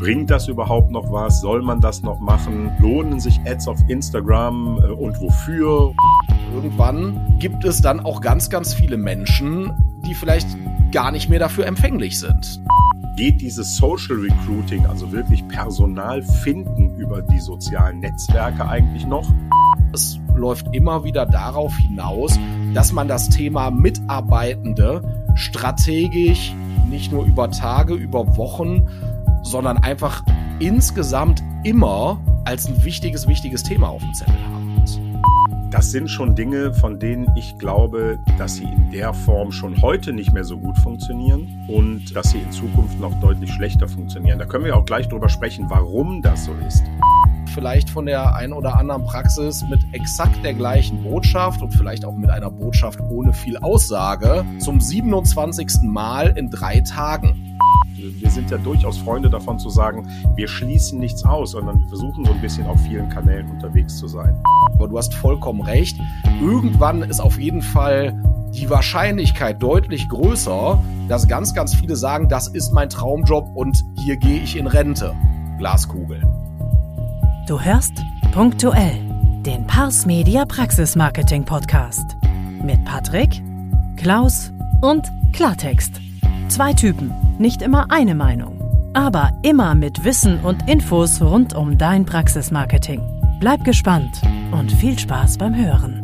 bringt das überhaupt noch was? Soll man das noch machen? Lohnen sich Ads auf Instagram und wofür? Irgendwann gibt es dann auch ganz, ganz viele Menschen, die vielleicht gar nicht mehr dafür empfänglich sind. Geht dieses Social Recruiting, also wirklich Personal finden über die sozialen Netzwerke eigentlich noch? Es läuft immer wieder darauf hinaus, dass man das Thema Mitarbeitende strategisch nicht nur über Tage, über Wochen, sondern einfach insgesamt immer als ein wichtiges Thema auf dem Zettel haben muss. Das sind schon Dinge, von denen ich glaube, dass sie in der Form schon heute nicht mehr so gut funktionieren und dass sie in Zukunft noch deutlich schlechter funktionieren. Da können wir auch gleich drüber sprechen, warum das so ist. Vielleicht von der einen oder anderen Praxis mit exakt der gleichen Botschaft und vielleicht auch mit einer Botschaft ohne viel Aussage zum 27. Mal in 3 Tagen. Wir sind ja durchaus Freunde davon zu sagen, wir schließen nichts aus, sondern wir versuchen so ein bisschen auf vielen Kanälen unterwegs zu sein. Aber du hast vollkommen recht. Irgendwann ist auf jeden Fall die Wahrscheinlichkeit deutlich größer, dass ganz, ganz viele sagen, das ist mein Traumjob und hier gehe ich in Rente. Glaskugel. Du hörst Punktuell, den Pars Media Praxis Marketing Podcast. Mit Patrick, Klaus und Klartext. 2 Typen, nicht immer eine Meinung, aber immer mit Wissen und Infos rund um dein Praxismarketing. Bleib gespannt und viel Spaß beim Hören.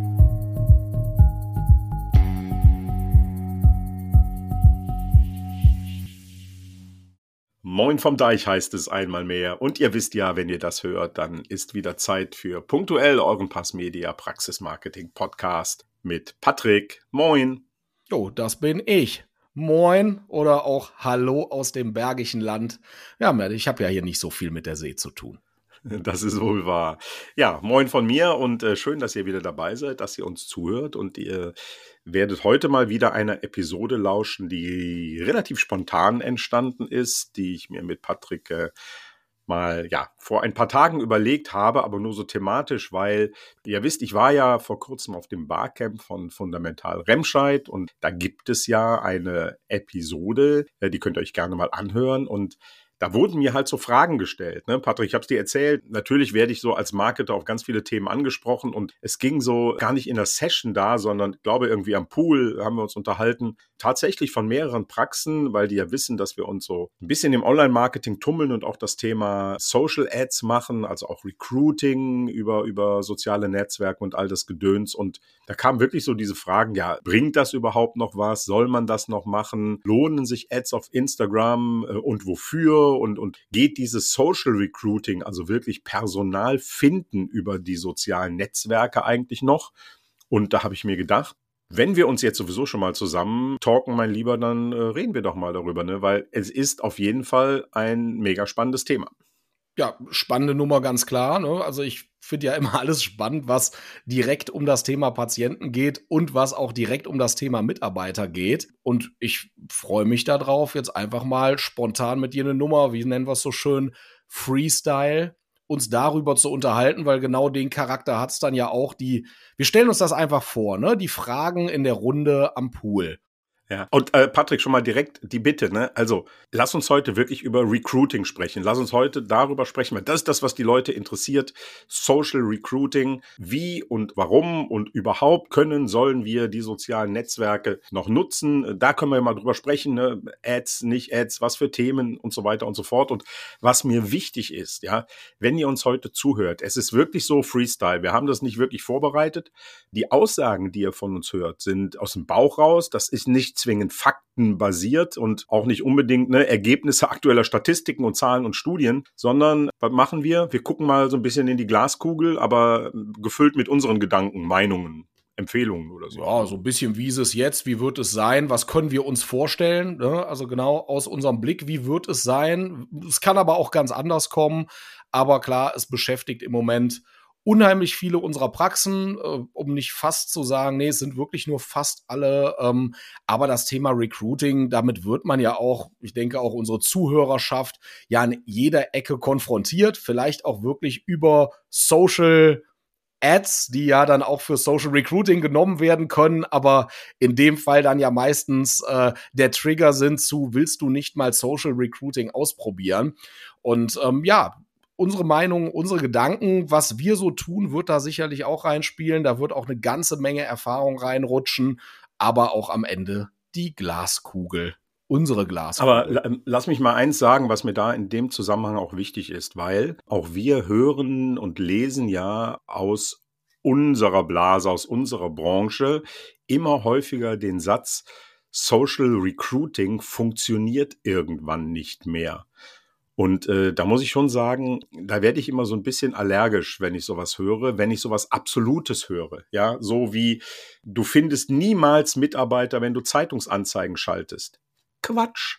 Moin vom Deich heißt es einmal mehr. Und ihr wisst ja, wenn ihr das hört, dann ist wieder Zeit für Punktuell, euren Pars Media Praxis Marketing Podcast mit Patrick. Moin. Jo, das bin ich. Moin oder auch Hallo aus dem Bergischen Land. Ja, ich habe ja hier nicht so viel mit der See zu tun. Das ist wohl wahr. Ja, moin von mir und schön, dass ihr wieder dabei seid, dass ihr uns zuhört und ihr werdet heute mal wieder einer Episode lauschen, die relativ spontan entstanden ist, die ich mir mit Patrick mal vor ein paar Tagen überlegt habe, aber nur so thematisch, weil ihr wisst, ich war ja vor kurzem auf dem Barcamp von Fundamental Remscheid und da gibt es ja eine Episode, die könnt ihr euch gerne mal anhören und da wurden mir halt so Fragen gestellt, ne? Patrick, ich habe es dir erzählt, natürlich werde ich so als Marketer auf ganz viele Themen angesprochen und es ging so gar nicht in der Session da, sondern ich glaube irgendwie am Pool haben wir uns unterhalten, tatsächlich von mehreren Praxen, weil die ja wissen, dass wir uns so ein bisschen im Online-Marketing tummeln und auch das Thema Social Ads machen, also auch Recruiting über soziale Netzwerke und all das Gedöns und da kamen wirklich so diese Fragen, ja, bringt das überhaupt noch was? Soll man das noch machen? Lohnen sich Ads auf Instagram und wofür? Und geht dieses Social Recruiting, also wirklich Personal finden über die sozialen Netzwerke eigentlich noch? Und da habe ich mir gedacht, wenn wir uns jetzt sowieso schon mal zusammen talken, mein Lieber, dann reden wir doch mal darüber, ne? Weil es ist auf jeden Fall ein mega spannendes Thema. Ja, spannende Nummer, ganz klar, ne? Also ich finde ja immer alles spannend, was direkt um das Thema Patienten geht und was auch direkt um das Thema Mitarbeiter geht. Und ich freue mich darauf, jetzt einfach mal spontan mit dir eine Nummer, wie nennen wir es so schön, Freestyle, uns darüber zu unterhalten, weil genau den Charakter hat es dann ja auch, wir stellen uns das einfach vor, ne? Die Fragen in der Runde am Pool. Ja, und Patrick, schon mal direkt die Bitte, ne? Also, lass uns heute wirklich über Recruiting sprechen. Lass uns heute darüber sprechen, weil das ist das, was die Leute interessiert. Social Recruiting. Wie und warum und überhaupt sollen wir die sozialen Netzwerke noch nutzen? Da können wir mal drüber sprechen, ne? Ads, nicht Ads, was für Themen und so weiter und so fort. Und was mir wichtig ist, ja, wenn ihr uns heute zuhört, es ist wirklich so Freestyle. Wir haben das nicht wirklich vorbereitet. Die Aussagen, die ihr von uns hört, sind aus dem Bauch raus. Das ist nicht zwingend faktenbasiert und auch nicht unbedingt Ergebnisse aktueller Statistiken und Zahlen und Studien, sondern was machen wir? Wir gucken mal so ein bisschen in die Glaskugel, aber gefüllt mit unseren Gedanken, Meinungen, Empfehlungen oder so. Ja, so ein bisschen, wie ist es jetzt, wie wird es sein, was können wir uns vorstellen, ne? Also genau aus unserem Blick, wie wird es sein? Es kann aber auch ganz anders kommen, aber klar, es beschäftigt im Moment unheimlich viele unserer Praxen, um nicht fast zu sagen, nee, es sind wirklich nur fast alle, aber das Thema Recruiting, damit wird man ja auch, ich denke auch unsere Zuhörerschaft ja an jeder Ecke konfrontiert, vielleicht auch wirklich über Social Ads, die ja dann auch für Social Recruiting genommen werden können, aber in dem Fall dann ja meistens der Trigger sind zu, willst du nicht mal Social Recruiting ausprobieren? Und unsere Meinung, unsere Gedanken, was wir so tun, wird da sicherlich auch reinspielen. Da wird auch eine ganze Menge Erfahrung reinrutschen, aber auch am Ende die Glaskugel. Unsere Glaskugel. Aber lass mich mal eins sagen, was mir da in dem Zusammenhang auch wichtig ist, weil auch wir hören und lesen ja aus unserer Blase, aus unserer Branche immer häufiger den Satz, Social Recruiting funktioniert irgendwann nicht mehr. Und da muss ich schon sagen, da werde ich immer so ein bisschen allergisch, wenn ich sowas höre, wenn ich sowas Absolutes höre. Ja, so wie, du findest niemals Mitarbeiter, wenn du Zeitungsanzeigen schaltest. Quatsch.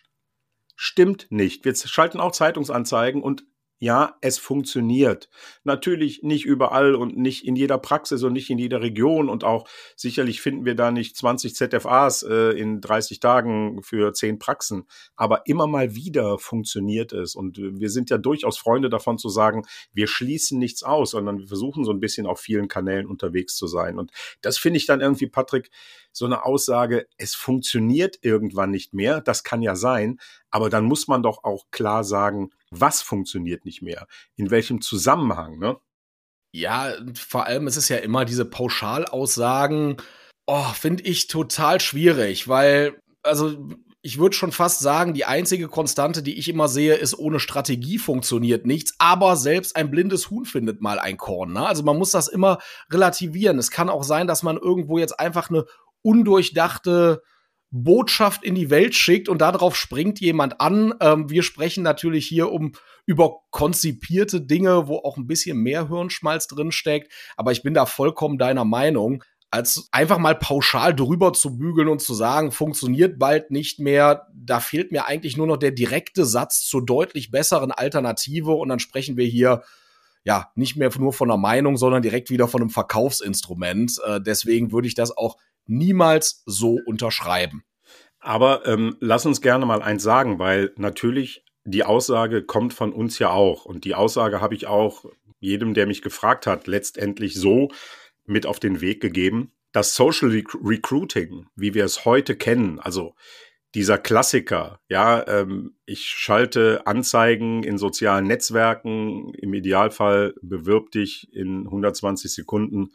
Stimmt nicht. Wir schalten auch Zeitungsanzeigen und ja, es funktioniert. Natürlich nicht überall und nicht in jeder Praxis und nicht in jeder Region und auch sicherlich finden wir da nicht 20 ZFAs in 30 Tagen für 10 Praxen. Aber immer mal wieder funktioniert es und wir sind ja durchaus Freunde davon zu sagen, wir schließen nichts aus, sondern wir versuchen so ein bisschen auf vielen Kanälen unterwegs zu sein. Und das finde ich dann irgendwie, Patrick, so eine Aussage, es funktioniert irgendwann nicht mehr, das kann ja sein, aber dann muss man doch auch klar sagen, was funktioniert nicht mehr, in welchem Zusammenhang, ne? Ja, vor allem ist es ja immer diese Pauschalaussagen, finde ich total schwierig, weil, also ich würde schon fast sagen, die einzige Konstante, die ich immer sehe, ist, ohne Strategie funktioniert nichts, aber selbst ein blindes Huhn findet mal ein Korn, ne? Also man muss das immer relativieren. Es kann auch sein, dass man irgendwo jetzt einfach eine undurchdachte Botschaft in die Welt schickt und darauf springt jemand an. Wir sprechen natürlich hier über konzipierte Dinge, wo auch ein bisschen mehr Hirnschmalz drin steckt. Aber ich bin da vollkommen deiner Meinung, als einfach mal pauschal drüber zu bügeln und zu sagen, funktioniert bald nicht mehr. Da fehlt mir eigentlich nur noch der direkte Satz zur deutlich besseren Alternative. Und dann sprechen wir hier ja nicht mehr nur von einer Meinung, sondern direkt wieder von einem Verkaufsinstrument. Deswegen würde ich das auch niemals so unterschreiben. Aber lass uns gerne mal eins sagen, weil natürlich die Aussage kommt von uns ja auch. Und die Aussage habe ich auch jedem, der mich gefragt hat, letztendlich so mit auf den Weg gegeben, dass Social Recruiting, wie wir es heute kennen, also dieser Klassiker, ja, ich schalte Anzeigen in sozialen Netzwerken, im Idealfall bewirb dich in 120 Sekunden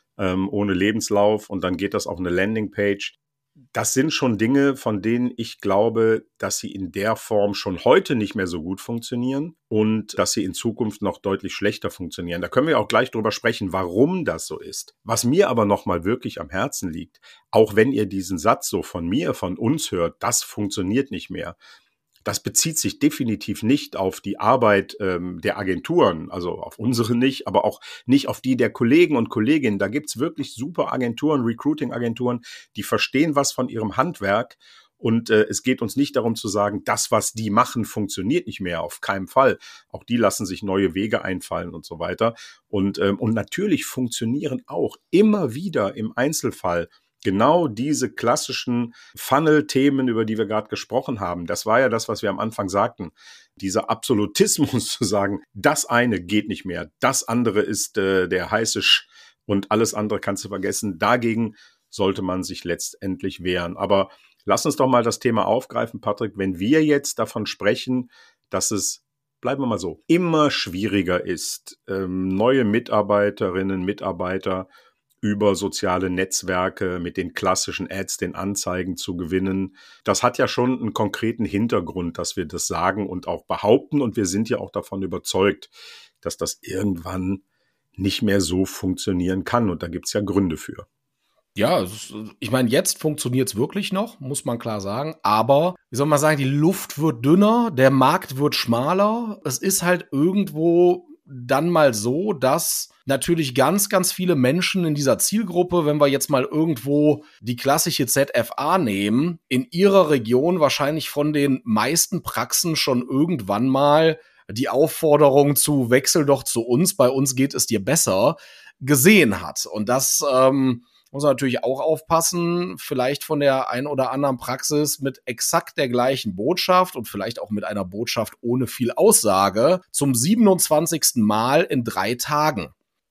ohne Lebenslauf und dann geht das auf eine Landingpage. Das sind schon Dinge, von denen ich glaube, dass sie in der Form schon heute nicht mehr so gut funktionieren und dass sie in Zukunft noch deutlich schlechter funktionieren. Da können wir auch gleich drüber sprechen, warum das so ist. Was mir aber nochmal wirklich am Herzen liegt, auch wenn ihr diesen Satz so von mir, von uns hört, das funktioniert nicht mehr. Das bezieht sich definitiv nicht auf die Arbeit der Agenturen, also auf unsere nicht, aber auch nicht auf die der Kollegen und Kolleginnen. Da gibt's wirklich super Agenturen, Recruiting-Agenturen, die verstehen was von ihrem Handwerk. Und es geht uns nicht darum zu sagen, das, was die machen, funktioniert nicht mehr, auf keinen Fall. Auch die lassen sich neue Wege einfallen und so weiter. Und natürlich funktionieren auch immer wieder im Einzelfall genau diese klassischen Funnel-Themen, über die wir gerade gesprochen haben. Das war ja das, was wir am Anfang sagten. Dieser Absolutismus zu sagen, das eine geht nicht mehr, das andere ist der heiße und alles andere kannst du vergessen. Dagegen sollte man sich letztendlich wehren. Aber lass uns doch mal das Thema aufgreifen, Patrick. Wenn wir jetzt davon sprechen, dass es, bleiben wir mal so, immer schwieriger ist, neue Mitarbeiterinnen, Mitarbeiter über soziale Netzwerke mit den klassischen Ads, den Anzeigen zu gewinnen. Das hat ja schon einen konkreten Hintergrund, dass wir das sagen und auch behaupten. Und wir sind ja auch davon überzeugt, dass das irgendwann nicht mehr so funktionieren kann. Und da gibt es ja Gründe für. Ja, ich meine, jetzt funktioniert es wirklich noch, muss man klar sagen. Aber, wie soll man sagen, die Luft wird dünner, der Markt wird schmaler. Es ist halt irgendwo dann mal so, dass natürlich ganz, ganz viele Menschen in dieser Zielgruppe, wenn wir jetzt mal irgendwo die klassische ZFA nehmen, in ihrer Region wahrscheinlich von den meisten Praxen schon irgendwann mal die Aufforderung zu wechsel doch zu uns, bei uns geht es dir besser, gesehen hat. Und das muss man natürlich auch aufpassen, vielleicht von der ein oder anderen Praxis mit exakt der gleichen Botschaft und vielleicht auch mit einer Botschaft ohne viel Aussage zum 27. Mal in 3 Tagen.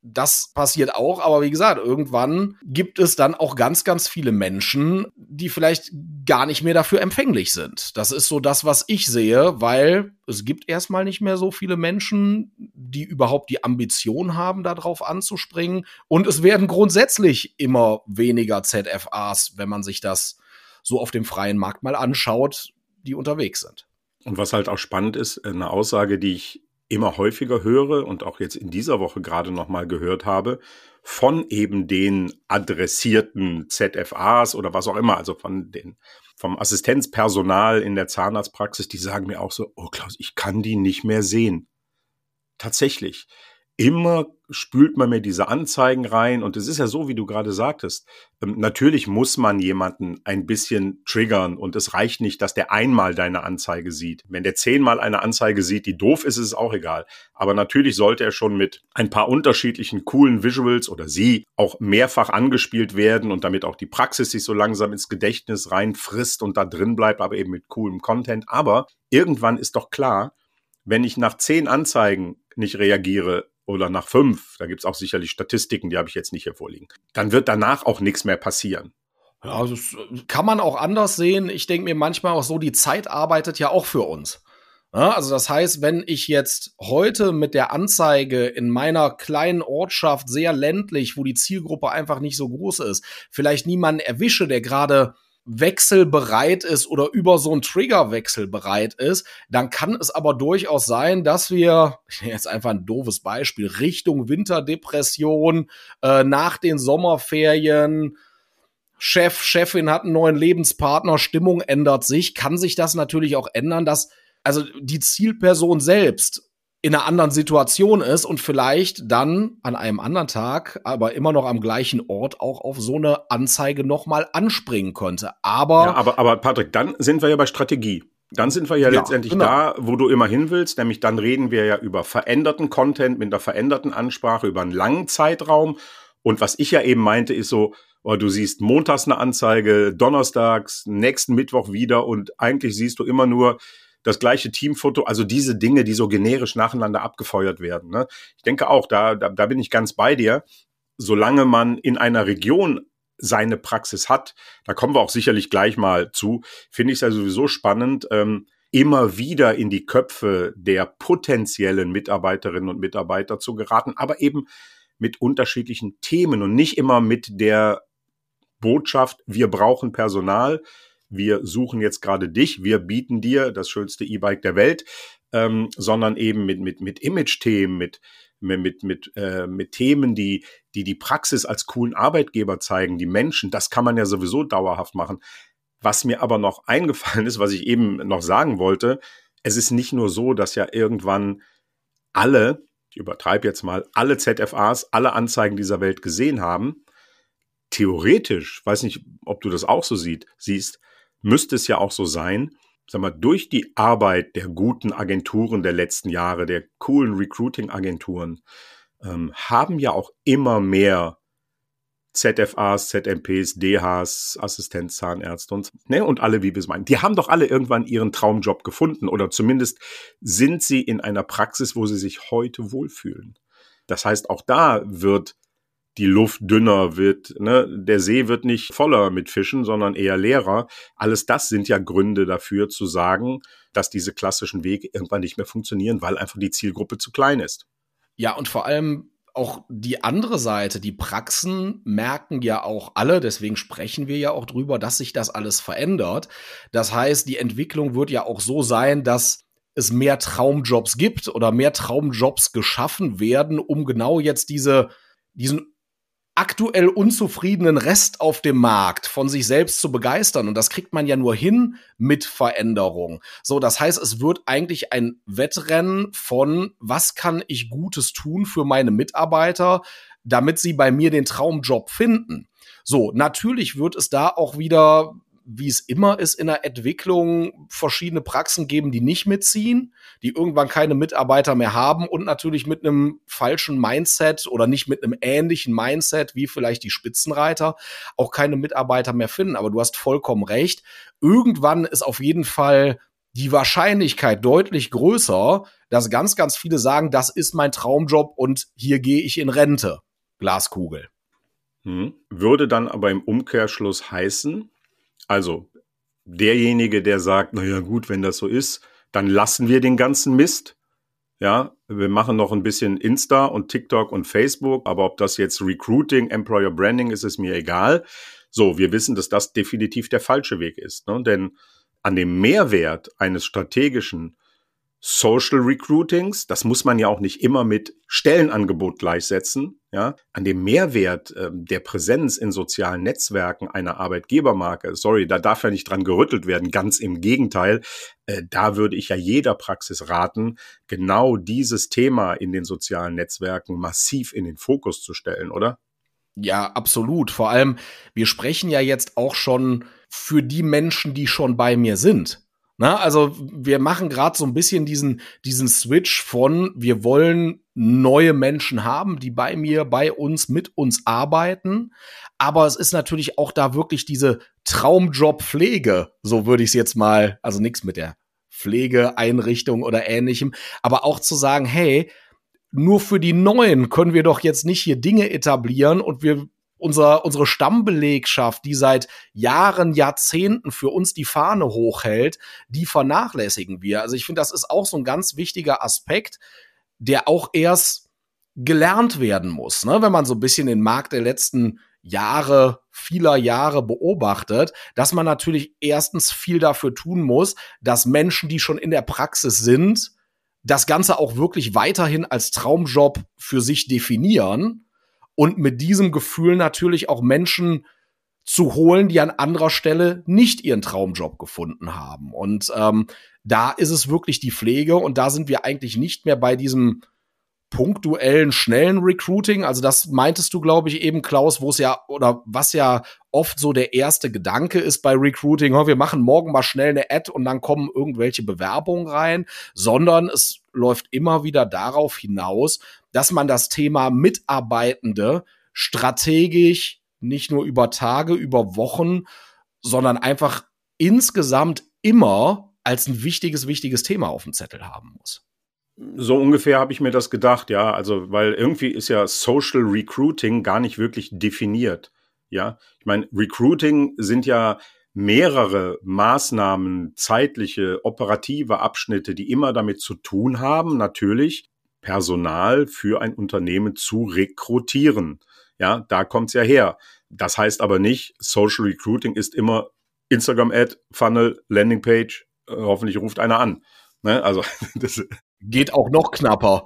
Das passiert auch, aber wie gesagt, irgendwann gibt es dann auch ganz, ganz viele Menschen, die vielleicht gar nicht mehr dafür empfänglich sind. Das ist so das, was ich sehe, weil es gibt erstmal nicht mehr so viele Menschen, die überhaupt die Ambition haben, darauf anzuspringen. Und es werden grundsätzlich immer weniger ZFAs, wenn man sich das so auf dem freien Markt mal anschaut, die unterwegs sind. Und was halt auch spannend ist, eine Aussage, die ich immer häufiger höre und auch jetzt in dieser Woche gerade nochmal gehört habe, von eben den adressierten ZFAs oder was auch immer, also vom Assistenzpersonal in der Zahnarztpraxis, die sagen mir auch so, oh Klaus, ich kann die nicht mehr sehen. Tatsächlich. Immer spült man mir diese Anzeigen rein und es ist ja so, wie du gerade sagtest, natürlich muss man jemanden ein bisschen triggern und es reicht nicht, dass der einmal deine Anzeige sieht. Wenn der 10-mal eine Anzeige sieht, die doof ist, ist es auch egal. Aber natürlich sollte er schon mit ein paar unterschiedlichen coolen Visuals oder sie auch mehrfach angespielt werden und damit auch die Praxis sich so langsam ins Gedächtnis reinfrisst und da drin bleibt, aber eben mit coolem Content. Aber irgendwann ist doch klar, wenn ich nach 10 Anzeigen nicht reagiere, oder nach 5, da gibt's auch sicherlich Statistiken, die habe ich jetzt nicht hier vorliegen, dann wird danach auch nichts mehr passieren. Ja, das kann man auch anders sehen. Ich denke mir manchmal auch so, die Zeit arbeitet ja auch für uns. Ja, also das heißt, wenn ich jetzt heute mit der Anzeige in meiner kleinen Ortschaft, sehr ländlich, wo die Zielgruppe einfach nicht so groß ist, vielleicht niemanden erwische, der gerade wechselbereit ist oder über so einen Trigger wechselbereit ist, dann kann es aber durchaus sein, dass wir, jetzt einfach ein doofes Beispiel, Richtung Winterdepression, nach den Sommerferien, Chefin hat einen neuen Lebenspartner, Stimmung ändert sich, kann sich das natürlich auch ändern, dass also die Zielperson selbst in einer anderen Situation ist und vielleicht dann an einem anderen Tag, aber immer noch am gleichen Ort auch auf so eine Anzeige nochmal anspringen könnte. Aber Patrick, dann sind wir ja bei Strategie. Dann sind wir ja letztendlich genau da, wo du immer hin willst, nämlich dann reden wir ja über veränderten Content mit einer veränderten Ansprache über einen langen Zeitraum. Und was ich ja eben meinte, ist so, du siehst montags eine Anzeige, donnerstags, nächsten Mittwoch wieder und eigentlich siehst du immer nur das gleiche Teamfoto, also diese Dinge, die so generisch nacheinander abgefeuert werden. Ne? Ich denke auch, da bin ich ganz bei dir. Solange man in einer Region seine Praxis hat, da kommen wir auch sicherlich gleich mal zu, finde ich es ja sowieso spannend, immer wieder in die Köpfe der potenziellen Mitarbeiterinnen und Mitarbeiter zu geraten, aber eben mit unterschiedlichen Themen und nicht immer mit der Botschaft, wir brauchen Personal, wir suchen jetzt gerade dich, wir bieten dir das schönste E-Bike der Welt, sondern eben mit Image-Themen, mit Themen, die Praxis als coolen Arbeitgeber zeigen, die Menschen, das kann man ja sowieso dauerhaft machen. Was mir aber noch eingefallen ist, was ich eben noch sagen wollte, es ist nicht nur so, dass ja irgendwann alle, ich übertreibe jetzt mal, alle ZFAs, alle Anzeigen dieser Welt gesehen haben. Theoretisch, weiß nicht, ob du das auch so siehst, müsste es ja auch so sein, sag mal, durch die Arbeit der guten Agenturen der letzten Jahre, der coolen Recruiting-Agenturen, haben ja auch immer mehr ZFAs, ZMPs, DHs, Assistenzzahnärzte und alle, wie wir es meinen. Die haben doch alle irgendwann ihren Traumjob gefunden oder zumindest sind sie in einer Praxis, wo sie sich heute wohlfühlen. Das heißt, auch da wird die Luft dünner, der See wird nicht voller mit Fischen, sondern eher leerer. Alles das sind ja Gründe dafür zu sagen, dass diese klassischen Wege irgendwann nicht mehr funktionieren, weil einfach die Zielgruppe zu klein ist. Ja, und vor allem auch die andere Seite, die Praxen merken ja auch alle, deswegen sprechen wir ja auch drüber, dass sich das alles verändert. Das heißt, die Entwicklung wird ja auch so sein, dass es mehr Traumjobs gibt oder mehr Traumjobs geschaffen werden, um genau jetzt diesen aktuell unzufriedenen Rest auf dem Markt von sich selbst zu begeistern. Und das kriegt man ja nur hin mit Veränderung. So, das heißt, es wird eigentlich ein Wettrennen von, was kann ich Gutes tun für meine Mitarbeiter, damit sie bei mir den Traumjob finden. So, natürlich wird es da auch wieder, wie es immer ist in der Entwicklung, verschiedene Praxen geben, die nicht mitziehen, die irgendwann keine Mitarbeiter mehr haben und natürlich mit einem falschen Mindset oder nicht mit einem ähnlichen Mindset wie vielleicht die Spitzenreiter auch keine Mitarbeiter mehr finden. Aber du hast vollkommen recht. Irgendwann ist auf jeden Fall die Wahrscheinlichkeit deutlich größer, dass ganz, ganz viele sagen, das ist mein Traumjob und hier gehe ich in Rente. Glaskugel. Würde dann aber im Umkehrschluss heißen, also derjenige, der sagt, naja gut, wenn das so ist, dann lassen wir den ganzen Mist. Ja, wir machen noch ein bisschen Insta und TikTok und Facebook, aber ob das jetzt Recruiting, Employer Branding ist, ist mir egal. So, wir wissen, dass das definitiv der falsche Weg ist, ne? Denn an dem Mehrwert eines strategischen Social Recruitings, das muss man ja auch nicht immer mit Stellenangebot gleichsetzen, ja, an dem Mehrwert der Präsenz in sozialen Netzwerken einer Arbeitgebermarke, sorry, da darf ja nicht dran gerüttelt werden, ganz im Gegenteil, da würde ich ja jeder Praxis raten, genau dieses Thema in den sozialen Netzwerken massiv in den Fokus zu stellen, oder? Ja, absolut. Vor allem, wir sprechen ja jetzt auch schon für die Menschen, die schon bei mir sind. Na, also wir machen gerade so ein bisschen diesen Switch von, wir wollen neue Menschen haben, die bei uns, mit uns arbeiten. Aber es ist natürlich auch da wirklich diese Traumjob-Pflege, so würde ich es jetzt mal, also nichts mit der Pflegeeinrichtung oder Ähnlichem, aber auch zu sagen, hey, nur für die Neuen können wir doch jetzt nicht hier Dinge etablieren und unsere Stammbelegschaft, die seit Jahren, Jahrzehnten für uns die Fahne hochhält, die vernachlässigen wir. Also ich finde, das ist auch so ein ganz wichtiger Aspekt, der auch erst gelernt werden muss, ne? Wenn man so ein bisschen den Markt der letzten vieler Jahre beobachtet, dass man natürlich erstens viel dafür tun muss, dass Menschen, die schon in der Praxis sind, das Ganze auch wirklich weiterhin als Traumjob für sich definieren und mit diesem Gefühl natürlich auch Menschen zu holen, die an anderer Stelle nicht ihren Traumjob gefunden haben. Und da ist es wirklich die Pflege und da sind wir eigentlich nicht mehr bei diesem punktuellen, schnellen Recruiting. Also das meintest du, glaube ich, eben, Klaus, wo es ja oder was ja oft so der erste Gedanke ist bei Recruiting, wir machen morgen mal schnell eine Ad und dann kommen irgendwelche Bewerbungen rein, sondern es läuft immer wieder darauf hinaus, dass man das Thema Mitarbeitende strategisch nicht nur über Tage, über Wochen, sondern einfach insgesamt immer als ein wichtiges Thema auf dem Zettel haben muss. So ungefähr habe ich mir das gedacht, ja, also weil irgendwie ist ja Social Recruiting gar nicht wirklich definiert, ja. Ich meine, Recruiting sind ja mehrere Maßnahmen, zeitliche, operative Abschnitte, die immer damit zu tun haben, natürlich Personal für ein Unternehmen zu rekrutieren. Ja, da kommt's ja her. Das heißt aber nicht, Social Recruiting ist immer Instagram-Ad, Funnel, Landingpage, hoffentlich ruft einer an. Ne? Also das geht auch noch knapper.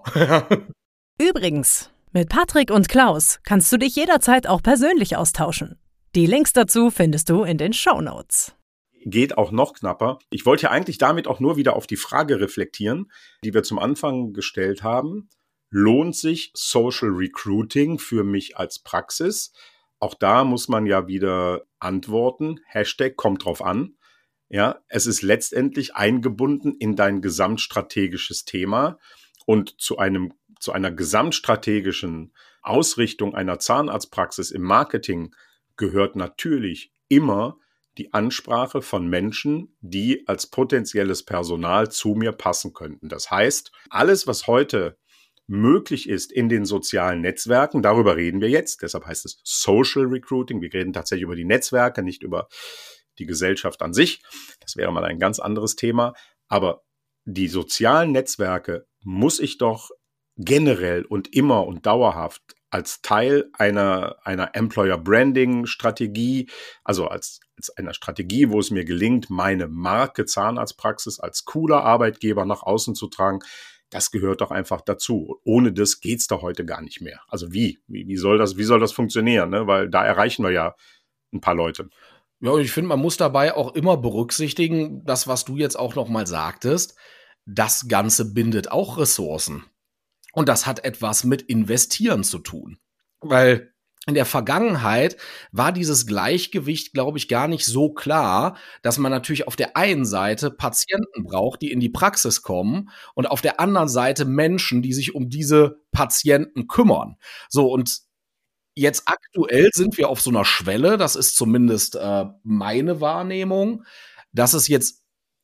Übrigens, mit Patrick und Klaus kannst du dich jederzeit auch persönlich austauschen. Die Links dazu findest du in den Shownotes. Geht auch noch knapper. Ich wollte ja eigentlich damit auch nur wieder auf die Frage reflektieren, die wir zum Anfang gestellt haben. Lohnt sich Social Recruiting für mich als Praxis? Auch da muss man ja wieder antworten. Hashtag kommt drauf an. Ja, es ist letztendlich eingebunden in dein gesamtstrategisches Thema und zu einer gesamtstrategischen Ausrichtung einer Zahnarztpraxis im Marketing gehört natürlich immer die Ansprache von Menschen, die als potenzielles Personal zu mir passen könnten. Das heißt, alles, was heute möglich ist in den sozialen Netzwerken, darüber reden wir jetzt, deshalb heißt es Social Recruiting, wir reden tatsächlich über die Netzwerke, nicht über die Gesellschaft an sich. Das wäre mal ein ganz anderes Thema. Aber die sozialen Netzwerke muss ich doch generell und immer und dauerhaft als Teil einer Employer Branding Strategie, also als einer Strategie, wo es mir gelingt, meine Marke Zahnarztpraxis als cooler Arbeitgeber nach außen zu tragen, das gehört doch einfach dazu. Ohne das geht's doch heute gar nicht mehr. Also wie soll das funktionieren? Ne? Weil da erreichen wir ja ein paar Leute. Ja, und ich finde, man muss dabei auch immer berücksichtigen, das, was du jetzt auch noch mal sagtest, das Ganze bindet auch Ressourcen. Und das hat etwas mit Investieren zu tun. Weil in der Vergangenheit war dieses Gleichgewicht, glaube ich, gar nicht so klar, dass man natürlich auf der einen Seite Patienten braucht, die in die Praxis kommen und auf der anderen Seite Menschen, die sich um diese Patienten kümmern. So, und jetzt aktuell sind wir auf so einer Schwelle, das ist zumindest meine Wahrnehmung, dass es jetzt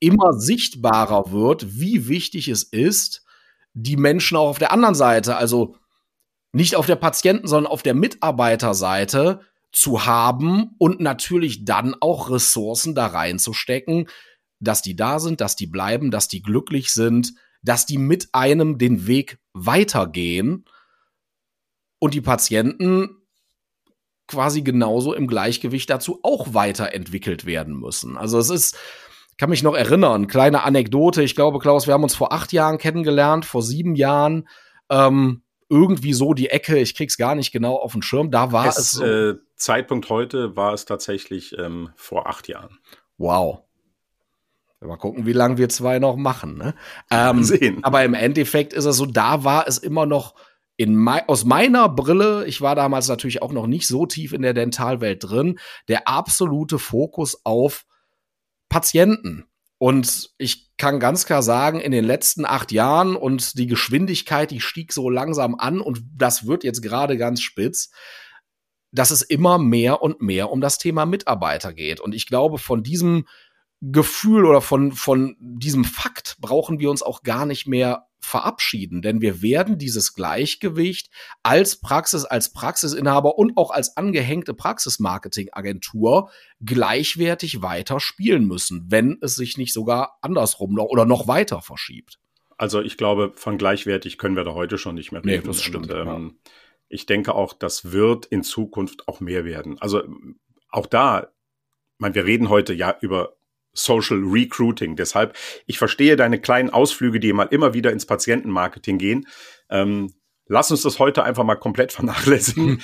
immer sichtbarer wird, wie wichtig es ist, die Menschen auch auf der anderen Seite, also nicht auf der Patienten-, sondern auf der Mitarbeiterseite zu haben und natürlich dann auch Ressourcen da reinzustecken, dass die da sind, dass die bleiben, dass die glücklich sind, dass die mit einem den Weg weitergehen und die Patienten quasi genauso im Gleichgewicht dazu auch weiterentwickelt werden müssen. Also es ist, kann mich noch erinnern, kleine Anekdote, ich glaube, Klaus, wir haben uns vor 8 Jahren kennengelernt, vor 7 Jahren, irgendwie so die Ecke, ich krieg's gar nicht genau auf den Schirm, da war es so. Zeitpunkt heute war es tatsächlich vor 8 Jahren. Wow. Mal gucken, wie lange wir 2 noch machen. Ne? Sehen. Aber im Endeffekt ist es so, da war es immer noch aus meiner Brille, ich war damals natürlich auch noch nicht so tief in der Dentalwelt drin, der absolute Fokus auf Patienten. Und ich kann ganz klar sagen, in den letzten 8 Jahren und die Geschwindigkeit, die stieg so langsam an und das wird jetzt gerade ganz spitz, dass es immer mehr und mehr um das Thema Mitarbeiter geht. Und ich glaube, von diesem Gefühl oder von diesem Fakt brauchen wir uns auch gar nicht mehr verabschieden, denn wir werden dieses Gleichgewicht als Praxisinhaber und auch als angehängte Praxismarketingagentur gleichwertig weiter spielen müssen, wenn es sich nicht sogar andersrum oder noch weiter verschiebt. Also ich glaube, von gleichwertig können wir da heute schon nicht mehr reden. Nee, das stimmt. Und, ich denke auch, das wird in Zukunft auch mehr werden. Also auch da, wir reden heute ja über Social Recruiting. Deshalb, ich verstehe deine kleinen Ausflüge, die mal immer wieder ins Patientenmarketing gehen. Lass uns das heute einfach mal komplett vernachlässigen.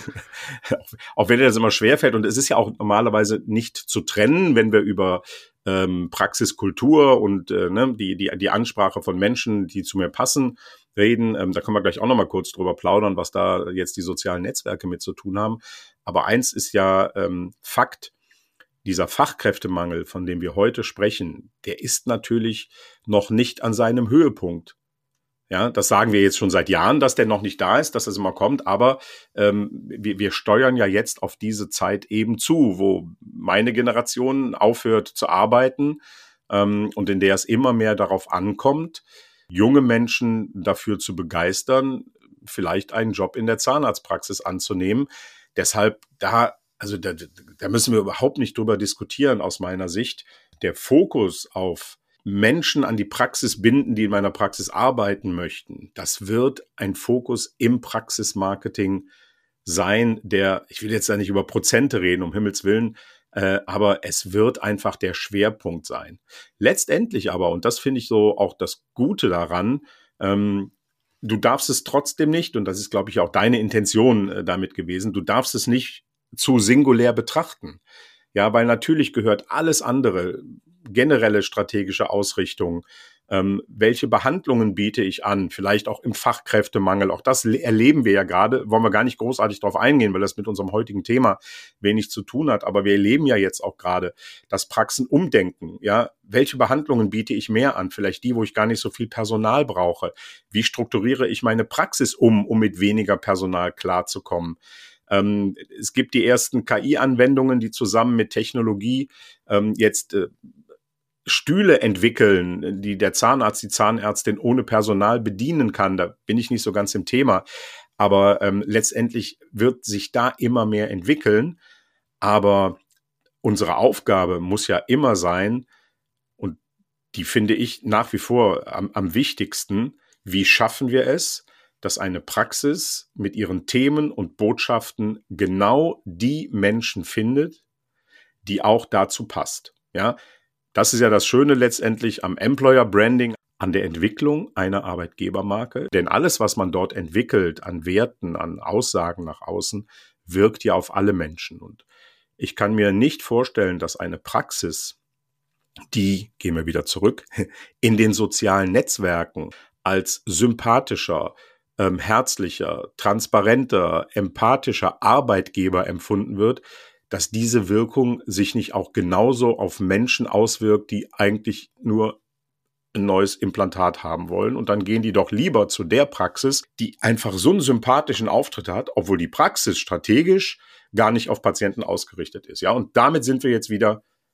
Auch wenn dir das immer schwerfällt. Und es ist ja auch normalerweise nicht zu trennen, wenn wir über Praxiskultur und die Ansprache von Menschen, die zu mir passen, reden. Da können wir gleich auch noch mal kurz drüber plaudern, was da jetzt die sozialen Netzwerke mit zu tun haben. Aber eins ist ja Fakt. Dieser Fachkräftemangel, von dem wir heute sprechen, der ist natürlich noch nicht an seinem Höhepunkt. Ja, das sagen wir jetzt schon seit Jahren, dass der noch nicht da ist, dass es immer kommt, aber wir steuern ja jetzt auf diese Zeit eben zu, wo meine Generation aufhört zu arbeiten und in der es immer mehr darauf ankommt, junge Menschen dafür zu begeistern, vielleicht einen Job in der Zahnarztpraxis anzunehmen. Deshalb da müssen wir überhaupt nicht drüber diskutieren aus meiner Sicht. Der Fokus auf Menschen an die Praxis binden, die in meiner Praxis arbeiten möchten, das wird ein Fokus im Praxismarketing sein, ich will jetzt da nicht über Prozente reden, um Himmels Willen, aber es wird einfach der Schwerpunkt sein. Letztendlich aber, und das finde ich so auch das Gute daran, du darfst es trotzdem nicht, und das ist, glaube ich, auch deine Intention damit gewesen, du darfst es nicht zu singulär betrachten. Ja, weil natürlich gehört alles andere, generelle strategische Ausrichtung, welche Behandlungen biete ich an, vielleicht auch im Fachkräftemangel, auch das erleben wir ja gerade, wollen wir gar nicht großartig drauf eingehen, weil das mit unserem heutigen Thema wenig zu tun hat, aber wir erleben ja jetzt auch gerade das Praxen umdenken, ja, welche Behandlungen biete ich mehr an, vielleicht die, wo ich gar nicht so viel Personal brauche, wie strukturiere ich meine Praxis um mit weniger Personal klarzukommen. Es gibt die ersten KI-Anwendungen, die zusammen mit Technologie jetzt Stühle entwickeln, die der Zahnarzt, die Zahnärztin ohne Personal bedienen kann. Da bin ich nicht so ganz im Thema. Aber letztendlich wird sich da immer mehr entwickeln. Aber unsere Aufgabe muss ja immer sein, und die finde ich nach wie vor am wichtigsten, wie schaffen wir es, dass eine Praxis mit ihren Themen und Botschaften genau die Menschen findet, die auch dazu passt. Ja, das ist ja das Schöne letztendlich am Employer Branding, an der Entwicklung einer Arbeitgebermarke. Denn alles, was man dort entwickelt, an Werten, an Aussagen nach außen, wirkt ja auf alle Menschen. Und ich kann mir nicht vorstellen, dass eine Praxis, die, gehen wir wieder zurück, in den sozialen Netzwerken als sympathischer, herzlicher, transparenter, empathischer Arbeitgeber empfunden wird, dass diese Wirkung sich nicht auch genauso auf Menschen auswirkt, die eigentlich nur ein neues Implantat haben wollen. Und dann gehen die doch lieber zu der Praxis, die einfach so einen sympathischen Auftritt hat, obwohl die Praxis strategisch gar nicht auf Patienten ausgerichtet ist. Ja, und damit sind wir jetzt wieder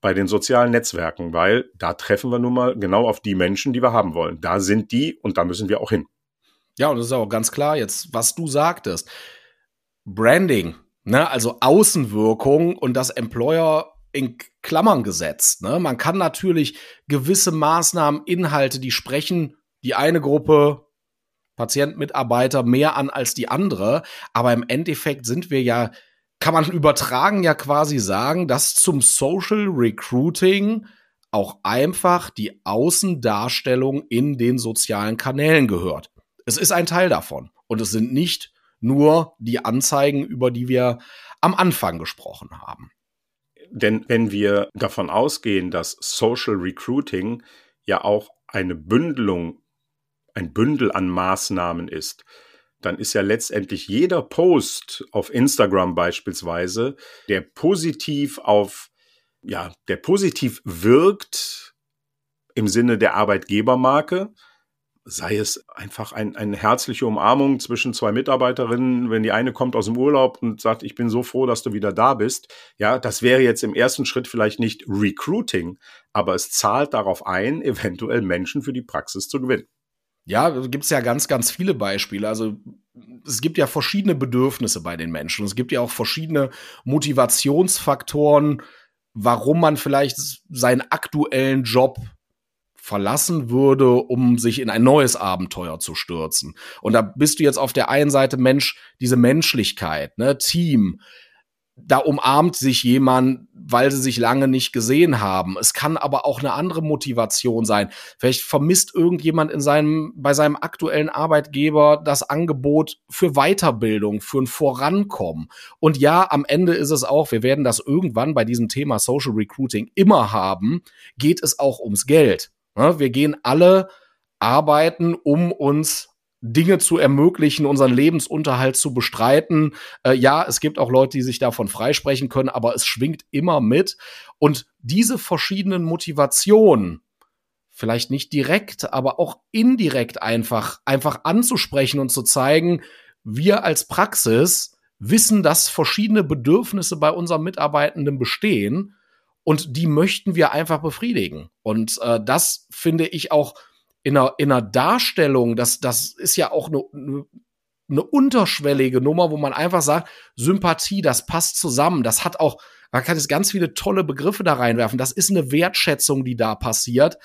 bei den sozialen Netzwerken, weil da treffen wir nun mal genau auf die Menschen, die wir haben wollen. Da sind die und da müssen wir auch hin. Ja, und das ist auch ganz klar jetzt, was du sagtest. Branding, ne, also Außenwirkung und das Employer in Klammern gesetzt. Ne? Man kann natürlich gewisse Maßnahmen, Inhalte, die sprechen die eine Gruppe, Patient, Mitarbeiter, mehr an als die andere. Aber im Endeffekt sind wir ja, kann man übertragen ja quasi sagen, dass zum Social Recruiting auch einfach die Außendarstellung in den sozialen Kanälen gehört. Es ist ein Teil davon. Und es sind nicht nur die Anzeigen, über die wir am Anfang gesprochen haben. Denn wenn wir davon ausgehen, dass Social Recruiting ja auch ein Bündel an Maßnahmen ist, dann ist ja letztendlich jeder Post auf Instagram beispielsweise, der positiv wirkt im Sinne der Arbeitgebermarke, sei es einfach eine herzliche Umarmung zwischen zwei Mitarbeiterinnen, wenn die eine kommt aus dem Urlaub und sagt, ich bin so froh, dass du wieder da bist. Ja, das wäre jetzt im ersten Schritt vielleicht nicht Recruiting, aber es zahlt darauf ein, eventuell Menschen für die Praxis zu gewinnen. Ja, da gibt es ja ganz, ganz viele Beispiele. Also es gibt ja verschiedene Bedürfnisse bei den Menschen. Es gibt ja auch verschiedene Motivationsfaktoren, warum man vielleicht seinen aktuellen Job verlassen würde, um sich in ein neues Abenteuer zu stürzen. Und da bist du jetzt auf der einen Seite Mensch, diese Menschlichkeit, ne, Team. Da umarmt sich jemand, weil sie sich lange nicht gesehen haben. Es kann aber auch eine andere Motivation sein. Vielleicht vermisst irgendjemand bei seinem aktuellen Arbeitgeber das Angebot für Weiterbildung, für ein Vorankommen. Und ja, am Ende ist es auch, wir werden das irgendwann bei diesem Thema Social Recruiting immer haben, geht es auch ums Geld. Wir gehen alle arbeiten, um uns Dinge zu ermöglichen, unseren Lebensunterhalt zu bestreiten. Ja, es gibt auch Leute, die sich davon freisprechen können, aber es schwingt immer mit. Und diese verschiedenen Motivationen, vielleicht nicht direkt, aber auch indirekt einfach anzusprechen und zu zeigen, wir als Praxis wissen, dass verschiedene Bedürfnisse bei unseren Mitarbeitenden bestehen und die möchten wir einfach befriedigen. Und das finde ich auch in einer Darstellung, das ist ja auch eine unterschwellige Nummer, wo man einfach sagt, Sympathie, das passt zusammen, man kann jetzt ganz viele tolle Begriffe da reinwerfen, das ist eine Wertschätzung, die da passiert.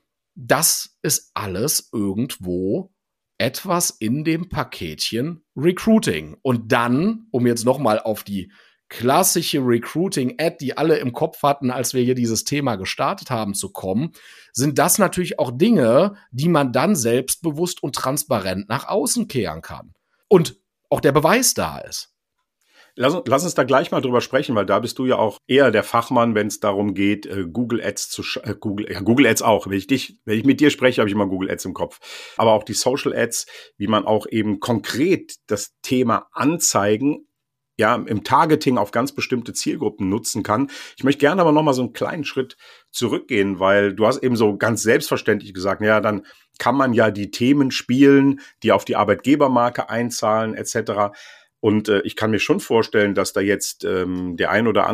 Das ist alles irgendwo etwas in dem Paketchen Recruiting. Und dann, um jetzt noch mal auf die klassische Recruiting-Ad, die alle im Kopf hatten, als wir hier dieses Thema gestartet haben, zu kommen, sind das natürlich auch Dinge, die man dann selbstbewusst und transparent nach außen kehren kann. Und auch der Beweis da ist. Lass uns da gleich mal drüber sprechen, weil da bist du ja auch eher der Fachmann, wenn es darum geht, Google Ads Google Ads auch. Wenn ich mit dir spreche, habe ich immer Google Ads im Kopf. Aber auch die Social Ads, wie man auch eben konkret das Thema Anzeigen im Targeting auf ganz bestimmte Zielgruppen nutzen kann. Ich möchte gerne aber noch mal so einen kleinen Schritt zurückgehen, weil du hast eben so ganz selbstverständlich gesagt, ja, dann kann man ja die Themen spielen, die auf die Arbeitgebermarke einzahlen, etc. Und ich kann mir schon vorstellen, dass da jetzt die ein oder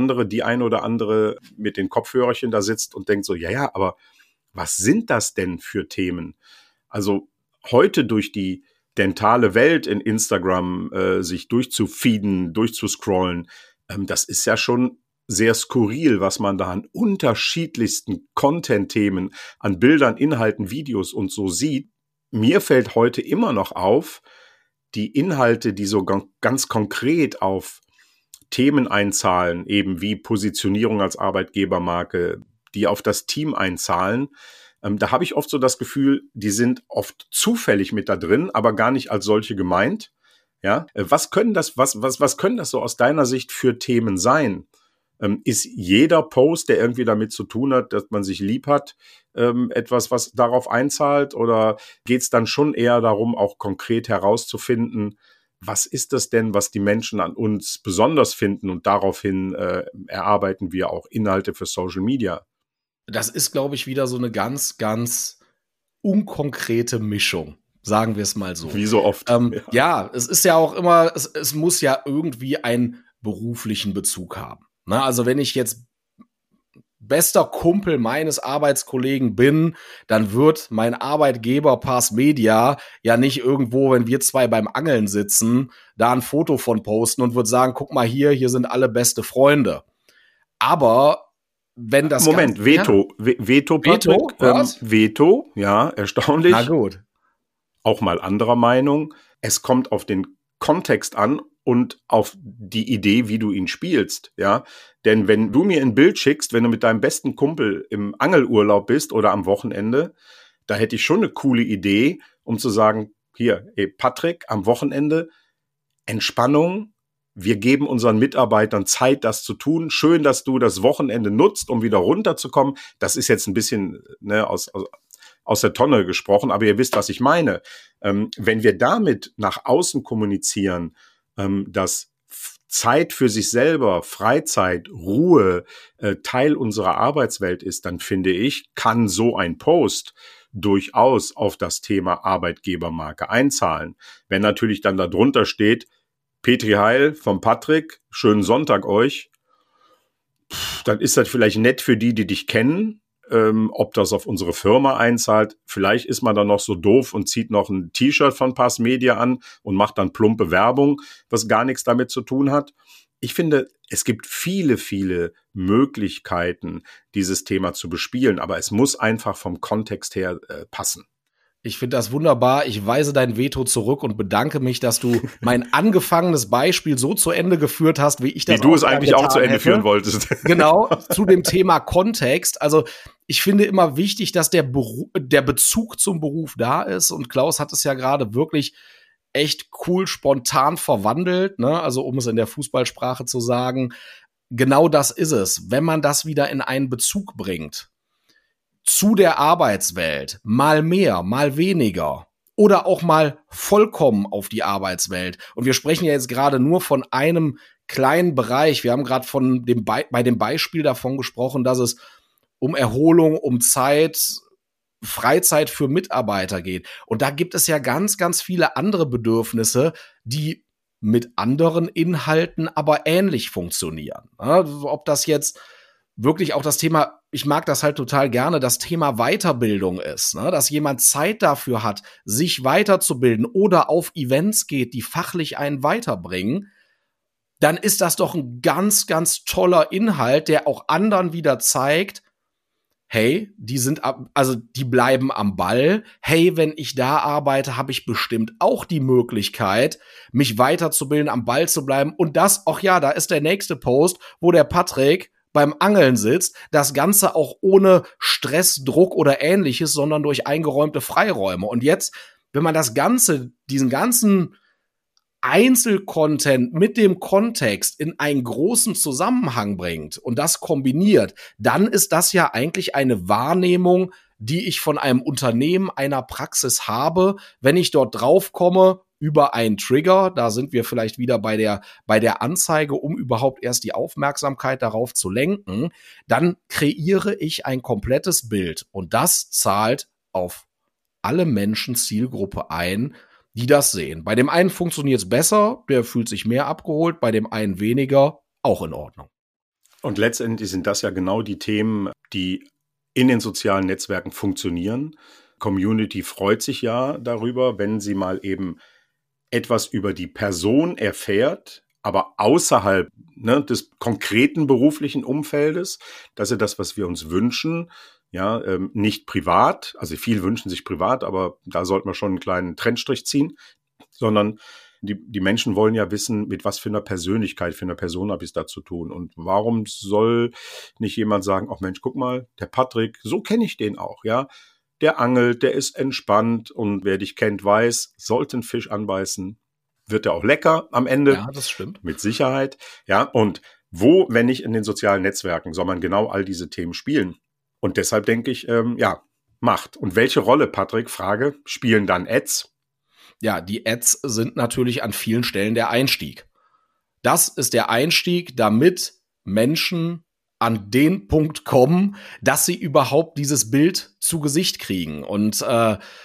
andere mit den Kopfhörerchen da sitzt und denkt so, ja, aber was sind das denn für Themen? Also heute durch die dentale Welt in Instagram sich durchzufeeden, durchzuscrollen, das ist ja schon sehr skurril, was man da an unterschiedlichsten Content-Themen, an Bildern, Inhalten, Videos und so sieht. Mir fällt heute immer noch auf, die Inhalte, die so ganz konkret auf Themen einzahlen, eben wie Positionierung als Arbeitgebermarke, die auf das Team einzahlen, da habe ich oft so das Gefühl, die sind oft zufällig mit da drin, aber gar nicht als solche gemeint. Ja, was können das so aus deiner Sicht für Themen sein? Ist jeder Post, der irgendwie damit zu tun hat, dass man sich lieb hat, etwas, was darauf einzahlt? Oder geht es dann schon eher darum, auch konkret herauszufinden, was ist das denn, was die Menschen an uns besonders finden? Und daraufhin erarbeiten wir auch Inhalte für Social Media. Das ist, glaube ich, wieder so eine ganz, ganz unkonkrete Mischung. Sagen wir es mal so. Wie so oft. Ja, es ist ja auch immer, es muss ja irgendwie einen beruflichen Bezug haben. Na, also wenn ich jetzt bester Kumpel meines Arbeitskollegen bin, dann wird mein Arbeitgeber Pars Media ja nicht irgendwo, wenn wir zwei beim Angeln sitzen, da ein Foto von posten und wird sagen, guck mal hier sind alle beste Freunde. Aber wenn das Moment, Veto, Patrick. Veto, ja, erstaunlich. Na gut. Auch mal anderer Meinung. Es kommt auf den Kontext an und auf die Idee, wie du ihn spielst, ja. Denn wenn du mir ein Bild schickst, wenn du mit deinem besten Kumpel im Angelurlaub bist oder am Wochenende, da hätte ich schon eine coole Idee, um zu sagen, hier, Patrick, am Wochenende, Entspannung, wir geben unseren Mitarbeitern Zeit, das zu tun. Schön, dass du das Wochenende nutzt, um wieder runterzukommen. Das ist jetzt ein bisschen aus der Tonne gesprochen, aber ihr wisst, was ich meine. Wenn wir damit nach außen kommunizieren, dass Zeit für sich selber, Freizeit, Ruhe Teil unserer Arbeitswelt ist, dann finde ich, kann so ein Post durchaus auf das Thema Arbeitgebermarke einzahlen. Wenn natürlich dann darunter steht, Petri Heil vom Patrick, schönen Sonntag euch, dann ist das vielleicht nett für die dich kennen. Ob das auf unsere Firma einzahlt, vielleicht ist man dann noch so doof und zieht noch ein T-Shirt von Pars Media an und macht dann plumpe Werbung, was gar nichts damit zu tun hat. Ich finde, es gibt viele, viele Möglichkeiten, dieses Thema zu bespielen, aber es muss einfach vom Kontext her passen. Ich finde das wunderbar. Ich weise dein Veto zurück und bedanke mich, dass du mein angefangenes Beispiel so zu Ende geführt hast, wie ich das wie du es eigentlich auch zu Ende führen wolltest. Genau, zu dem Thema Kontext. Also ich finde immer wichtig, dass der Bezug zum Beruf da ist. Und Klaus hat es ja gerade wirklich echt cool spontan verwandelt, ne? Also um es in der Fußballsprache zu sagen, genau das ist es. Wenn man das wieder in einen Bezug bringt zu der Arbeitswelt, mal mehr, mal weniger oder auch mal vollkommen auf die Arbeitswelt. Und wir sprechen ja jetzt gerade nur von einem kleinen Bereich. Wir haben gerade bei dem Beispiel davon gesprochen, dass es um Erholung, um Zeit, Freizeit für Mitarbeiter geht. Und da gibt es ja ganz, ganz viele andere Bedürfnisse, die mit anderen Inhalten aber ähnlich funktionieren. Also ob das jetzt wirklich auch das Thema, ich mag das halt total gerne, das Thema Weiterbildung ist, ne? Dass jemand Zeit dafür hat, sich weiterzubilden oder auf Events geht, die fachlich einen weiterbringen, dann ist das doch ein ganz, ganz toller Inhalt, der auch anderen wieder zeigt, hey, die bleiben am Ball. Hey, wenn ich da arbeite, habe ich bestimmt auch die Möglichkeit, mich weiterzubilden, am Ball zu bleiben. Und das, da ist der nächste Post, wo der Patrick beim Angeln sitzt, das Ganze auch ohne Stress, Druck oder Ähnliches, sondern durch eingeräumte Freiräume. Und jetzt, wenn man diesen ganzen Einzelcontent mit dem Kontext in einen großen Zusammenhang bringt und das kombiniert, dann ist das ja eigentlich eine Wahrnehmung, die ich von einem Unternehmen, einer Praxis habe, wenn ich dort drauf komme, über einen Trigger, da sind wir vielleicht wieder bei der Anzeige, um überhaupt erst die Aufmerksamkeit darauf zu lenken, dann kreiere ich ein komplettes Bild und das zahlt auf alle Menschen Zielgruppe ein, die das sehen. Bei dem einen funktioniert es besser, der fühlt sich mehr abgeholt, bei dem einen weniger, auch in Ordnung. Und letztendlich sind das ja genau die Themen, die in den sozialen Netzwerken funktionieren. Community freut sich ja darüber, wenn sie mal eben etwas über die Person erfährt, aber außerhalb des konkreten beruflichen Umfeldes, dass er das, was wir uns wünschen, ja, nicht privat, also viele wünschen sich privat, aber da sollte man schon einen kleinen Trennstrich ziehen, sondern die Menschen wollen ja wissen, mit was für einer Persönlichkeit, für eine Person habe ich es da zu tun. Und warum soll nicht jemand sagen, ach Mensch, guck mal, der Patrick, so kenne ich den auch, ja. Der angelt, der ist entspannt und wer dich kennt, weiß, sollte ein Fisch anbeißen, wird er auch lecker am Ende. Ja, das stimmt. Mit Sicherheit. Ja, und wo, wenn nicht in den sozialen Netzwerken, soll man genau all diese Themen spielen? Und deshalb denke ich, Macht. Und welche Rolle, Patrick, Frage, spielen dann Ads? Ja, die Ads sind natürlich an vielen Stellen der Einstieg. Das ist der Einstieg, damit Menschen an den Punkt kommen, dass sie überhaupt dieses Bild zu Gesicht kriegen. Und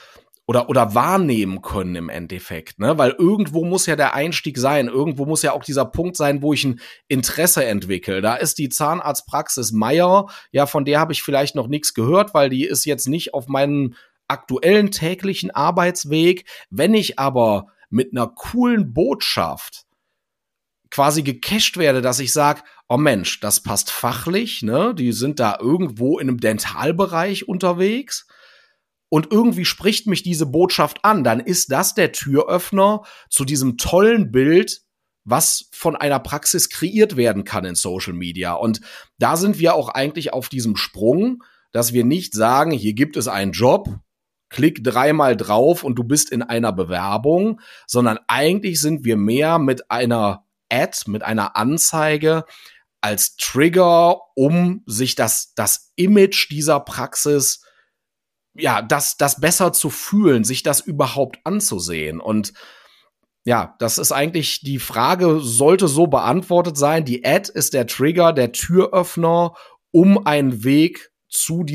oder wahrnehmen können im Endeffekt, ne? Weil irgendwo muss ja der Einstieg sein, irgendwo muss ja auch dieser Punkt sein, wo ich ein Interesse entwickle. Da ist die Zahnarztpraxis Meier, ja, von der habe ich vielleicht noch nichts gehört, weil die ist jetzt nicht auf meinem aktuellen täglichen Arbeitsweg. Wenn ich aber mit einer coolen Botschaft quasi gecasht werde, dass ich sage, oh Mensch, das passt fachlich, ne? Die sind da irgendwo in einem Dentalbereich unterwegs. Und irgendwie spricht mich diese Botschaft an, dann ist das der Türöffner zu diesem tollen Bild, was von einer Praxis kreiert werden kann in Social Media. Und da sind wir auch eigentlich auf diesem Sprung, dass wir nicht sagen, hier gibt es einen Job, klick 3-mal drauf und du bist in einer Bewerbung, sondern eigentlich sind wir mehr mit einer Ad, mit einer Anzeige als Trigger, um sich das Image dieser Praxis ja, das besser zu fühlen, sich das überhaupt anzusehen. Und ja, das ist eigentlich die Frage, sollte so beantwortet sein. Die Ad ist der Trigger, der Türöffner, um einen Weg zu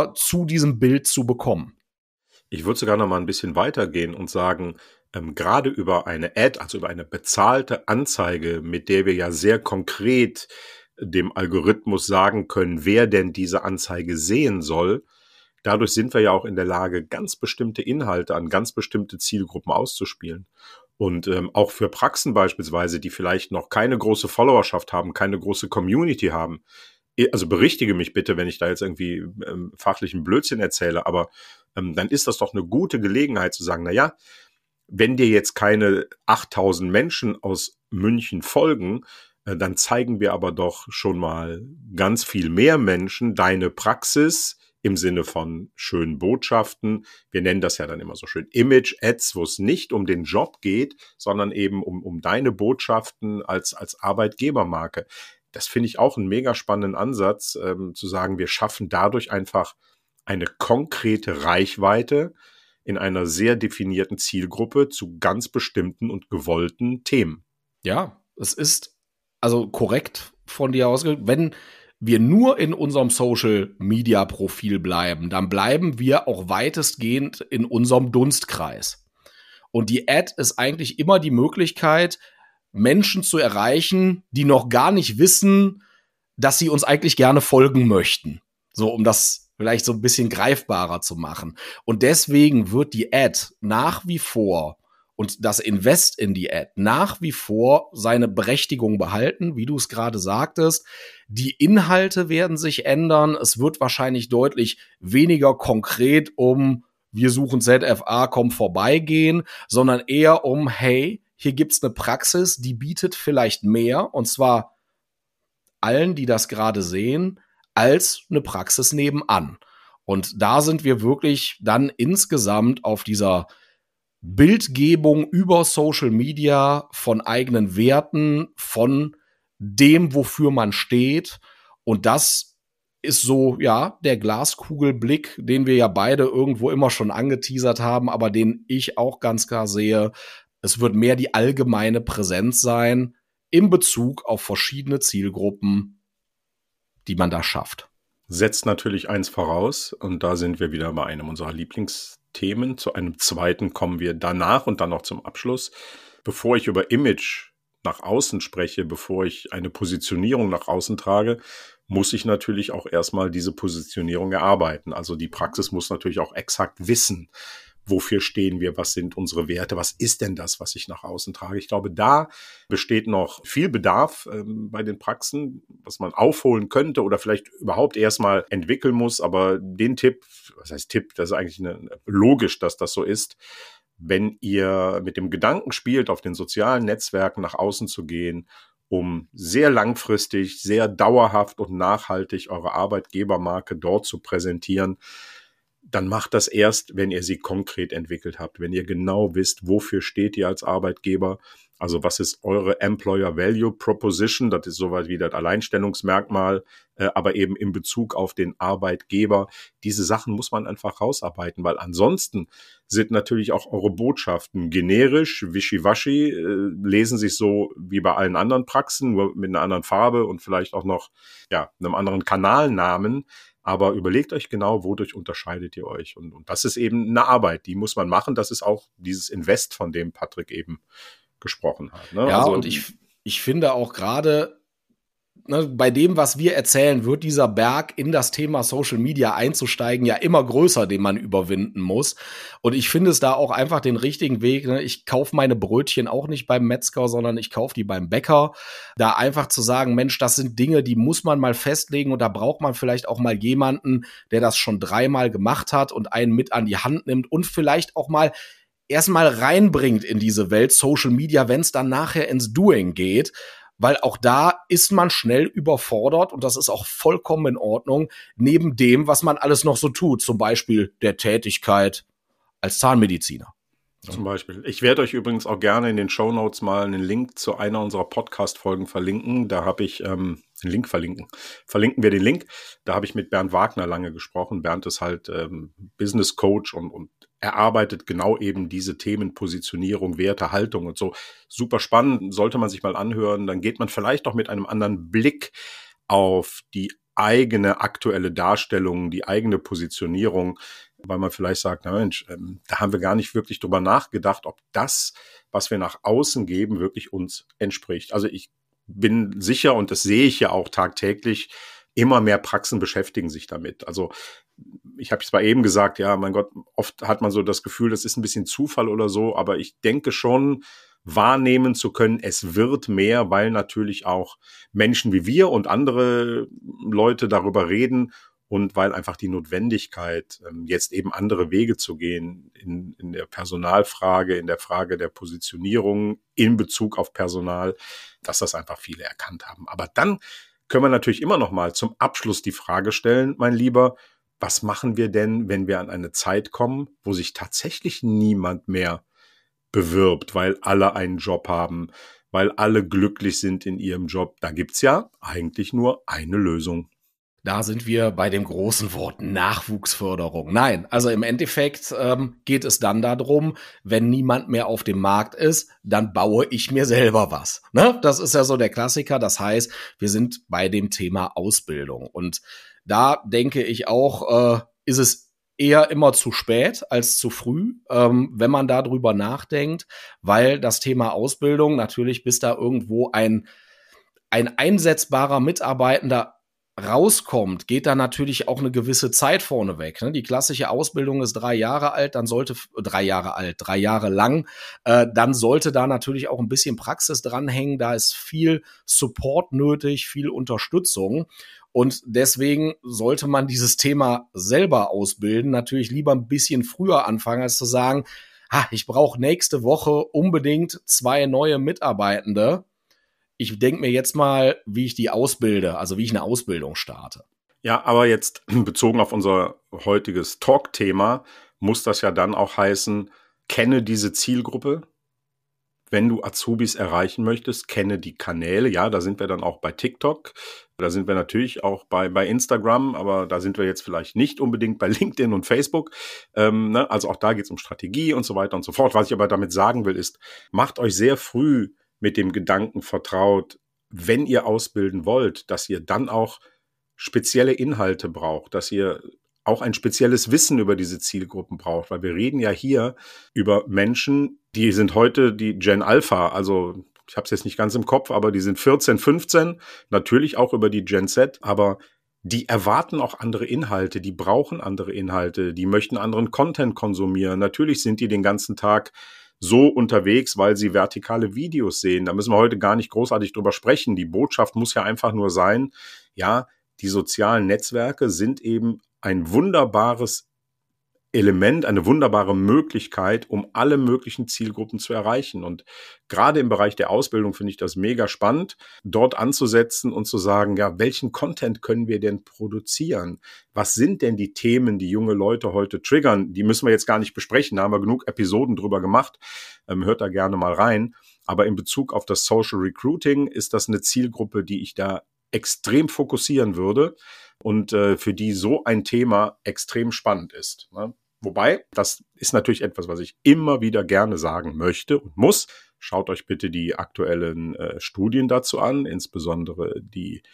diesem Bild zu bekommen. Ich würde sogar noch mal ein bisschen weitergehen und sagen, gerade über eine Ad, also über eine bezahlte Anzeige, mit der wir ja sehr konkret dem Algorithmus sagen können, wer denn diese Anzeige sehen soll, dadurch sind wir ja auch in der Lage, ganz bestimmte Inhalte an ganz bestimmte Zielgruppen auszuspielen. Und auch für Praxen beispielsweise, die vielleicht noch keine große Followerschaft haben, keine große Community haben. Also berichtige mich bitte, wenn ich da jetzt irgendwie fachlichen Blödsinn erzähle, aber dann ist das doch eine gute Gelegenheit zu sagen, na ja, wenn dir jetzt keine 8000 Menschen aus München folgen, dann zeigen wir aber doch schon mal ganz viel mehr Menschen deine Praxis im Sinne von schönen Botschaften. Wir nennen das ja dann immer so schön Image-Ads, wo es nicht um den Job geht, sondern eben um deine Botschaften als Arbeitgebermarke. Das finde ich auch einen mega spannenden Ansatz, zu sagen, wir schaffen dadurch einfach eine konkrete Reichweite in einer sehr definierten Zielgruppe zu ganz bestimmten und gewollten Themen. Ja, es ist also korrekt von dir ausgedrückt, wenn wir nur in unserem Social-Media-Profil bleiben, dann bleiben wir auch weitestgehend in unserem Dunstkreis. Und die Ad ist eigentlich immer die Möglichkeit, Menschen zu erreichen, die noch gar nicht wissen, dass sie uns eigentlich gerne folgen möchten. So, um das vielleicht so ein bisschen greifbarer zu machen. Und deswegen wird die Ad nach wie vor und das Invest in die Ad nach wie vor seine Berechtigung behalten, wie du es gerade sagtest. Die Inhalte werden sich ändern. Es wird wahrscheinlich deutlich weniger konkret wir suchen ZFA, komm vorbei gehen, sondern eher hey, hier gibt's eine Praxis, die bietet vielleicht mehr, und zwar allen, die das gerade sehen, als eine Praxis nebenan. Und da sind wir wirklich dann insgesamt auf dieser Bildgebung über Social Media von eigenen Werten, von dem, wofür man steht. Und das ist so, ja, der Glaskugelblick, den wir ja beide irgendwo immer schon angeteasert haben, aber den ich auch ganz klar sehe. Es wird mehr die allgemeine Präsenz sein in Bezug auf verschiedene Zielgruppen, die man da schafft. Setzt natürlich eins voraus, und da sind wir wieder bei einem unserer Lieblingsthemen. Zu einem zweiten kommen wir danach und dann noch zum Abschluss. Bevor ich über Image nach außen spreche, bevor ich eine Positionierung nach außen trage, muss ich natürlich auch erstmal diese Positionierung erarbeiten. Also die Praxis muss natürlich auch exakt wissen, wofür stehen wir, was sind unsere Werte, was ist denn das, was ich nach außen trage. Ich glaube, da besteht noch viel Bedarf bei den Praxen, was man aufholen könnte oder vielleicht überhaupt erstmal entwickeln muss. Aber den Tipp, was heißt Tipp, das ist eigentlich logisch, dass das so ist. Wenn ihr mit dem Gedanken spielt, auf den sozialen Netzwerken nach außen zu gehen, um sehr langfristig, sehr dauerhaft und nachhaltig eure Arbeitgebermarke dort zu präsentieren, dann macht das erst, wenn ihr sie konkret entwickelt habt, wenn ihr genau wisst, wofür steht ihr als Arbeitgeber, also was ist eure Employer Value Proposition, das ist soweit wie das Alleinstellungsmerkmal, aber eben in Bezug auf den Arbeitgeber. Diese Sachen muss man einfach rausarbeiten, weil ansonsten sind natürlich auch eure Botschaften generisch, wischiwaschi, lesen sich so wie bei allen anderen Praxen, nur mit einer anderen Farbe und vielleicht auch noch einem anderen Kanalnamen. Aber überlegt euch genau, wodurch unterscheidet ihr euch. Und das ist eben eine Arbeit, die muss man machen. Das ist auch dieses Invest, von dem Patrick eben gesprochen hat. Ne? Ja, also, und ich finde auch gerade, bei dem, was wir erzählen, wird dieser Berg, in das Thema Social Media einzusteigen, ja immer größer, den man überwinden muss. Und ich finde es da auch einfach den richtigen Weg. Ich kaufe meine Brötchen auch nicht beim Metzger, sondern ich kaufe die beim Bäcker. Da einfach zu sagen, Mensch, das sind Dinge, die muss man mal festlegen und da braucht man vielleicht auch mal jemanden, der das schon 3-mal gemacht hat und einen mit an die Hand nimmt und vielleicht auch mal erstmal reinbringt in diese Welt Social Media, wenn es dann nachher ins Doing geht. Weil auch da ist man schnell überfordert und das ist auch vollkommen in Ordnung, neben dem, was man alles noch so tut, zum Beispiel der Tätigkeit als Zahnmediziner. Zum Beispiel. Ich werde euch übrigens auch gerne in den Shownotes mal einen Link zu einer unserer Podcast-Folgen verlinken. Da habe ich einen Link verlinken. Verlinken wir den Link. Da habe ich mit Bernd Wagner lange gesprochen. Bernd ist halt Business Coach und erarbeitet genau eben diese Themen, Positionierung, Werte, Haltung und so. Super spannend, sollte man sich mal anhören. Dann geht man vielleicht auch mit einem anderen Blick auf die eigene aktuelle Darstellung, die eigene Positionierung, weil man vielleicht sagt, na Mensch, da haben wir gar nicht wirklich drüber nachgedacht, ob das, was wir nach außen geben, wirklich uns entspricht. Also ich bin sicher, und das sehe ich ja auch tagtäglich, immer mehr Praxen beschäftigen sich damit. Also ich habe es zwar eben gesagt, ja, mein Gott, oft hat man so das Gefühl, das ist ein bisschen Zufall oder so, aber ich denke schon, wahrnehmen zu können, es wird mehr, weil natürlich auch Menschen wie wir und andere Leute darüber reden und weil einfach die Notwendigkeit, jetzt eben andere Wege zu gehen in der Personalfrage, in der Frage der Positionierung in Bezug auf Personal, dass das einfach viele erkannt haben. Aber dann können wir natürlich immer noch mal zum Abschluss die Frage stellen, mein Lieber, was machen wir denn, wenn wir an eine Zeit kommen, wo sich tatsächlich niemand mehr bewirbt, weil alle einen Job haben, weil alle glücklich sind in ihrem Job? Da gibt's ja eigentlich nur eine Lösung. Da sind wir bei dem großen Wort Nachwuchsförderung. Nein, also im Endeffekt geht es dann darum, wenn niemand mehr auf dem Markt ist, dann baue ich mir selber was. Ne? Das ist ja so der Klassiker. Das heißt, wir sind bei dem Thema Ausbildung. Und da denke ich auch, ist es eher immer zu spät als zu früh, wenn man darüber nachdenkt, weil das Thema Ausbildung natürlich, bis da irgendwo ein einsetzbarer Mitarbeitender rauskommt, geht da natürlich auch eine gewisse Zeit vorneweg. Ne? Die klassische Ausbildung ist 3 Jahre alt, dann sollte 3 Jahre lang, dann sollte da natürlich auch ein bisschen Praxis dranhängen. Da ist viel Support nötig, viel Unterstützung. Und deswegen sollte man dieses Thema selber ausbilden, natürlich lieber ein bisschen früher anfangen, als zu sagen, ich brauche nächste Woche unbedingt 2 neue Mitarbeitende. Ich denke mir jetzt mal, wie ich die ausbilde, also wie ich eine Ausbildung starte. Ja, aber jetzt bezogen auf unser heutiges Talk-Thema muss das ja dann auch heißen, kenne diese Zielgruppe. Wenn du Azubis erreichen möchtest, kenne die Kanäle. Ja, da sind wir dann auch bei TikTok. Da sind wir natürlich auch bei Instagram, aber da sind wir jetzt vielleicht nicht unbedingt bei LinkedIn und Facebook. Also auch da geht es um Strategie und so weiter und so fort. Was ich aber damit sagen will, ist, macht euch sehr früh mit dem Gedanken vertraut, wenn ihr ausbilden wollt, dass ihr dann auch spezielle Inhalte braucht, dass ihr auch ein spezielles Wissen über diese Zielgruppen braucht, weil wir reden ja hier über Menschen, die sind heute die Gen Alpha, also ich habe es jetzt nicht ganz im Kopf, aber die sind 14, 15, natürlich auch über die Gen Z, aber die erwarten auch andere Inhalte, die brauchen andere Inhalte, die möchten anderen Content konsumieren. Natürlich sind die den ganzen Tag so unterwegs, weil sie vertikale Videos sehen. Da müssen wir heute gar nicht großartig drüber sprechen. Die Botschaft muss ja einfach nur sein, ja, die sozialen Netzwerke sind eben ein wunderbares Element, eine wunderbare Möglichkeit, um alle möglichen Zielgruppen zu erreichen. Und gerade im Bereich der Ausbildung finde ich das mega spannend, dort anzusetzen und zu sagen, ja, welchen Content können wir denn produzieren? Was sind denn die Themen, die junge Leute heute triggern? Die müssen wir jetzt gar nicht besprechen, da haben wir genug Episoden drüber gemacht. Hört da gerne mal rein. Aber in Bezug auf das Social Recruiting ist das eine Zielgruppe, die ich da extrem fokussieren würde und für die so ein Thema extrem spannend ist. Ne? Wobei, das ist natürlich etwas, was ich immer wieder gerne sagen möchte und muss. Schaut euch bitte die aktuellen Studien dazu an, insbesondere die